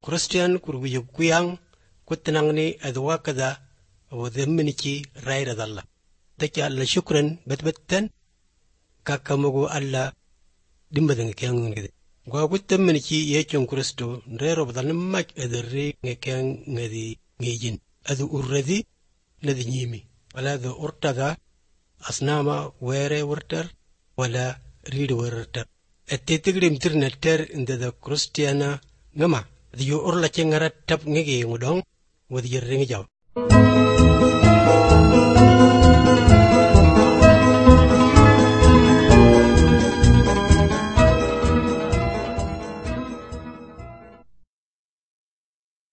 Christian kurguyub kuyang kutinangni adwakada ودمنكي راير الله تكي الله شكرا بتبتن كاكاموغو الله دمبدن كيانغون كده غاغوت منكي يچون كريستو ريرو بدن ماك ادري نكان ngadi ngejin adu urredi nadi nyimi wala do urtada asnama were wurtar wala rid wurtar ettetigrim tirnater inda da kristiana ngama dio urla cengara tap ngege ngudong wadi yerring jaw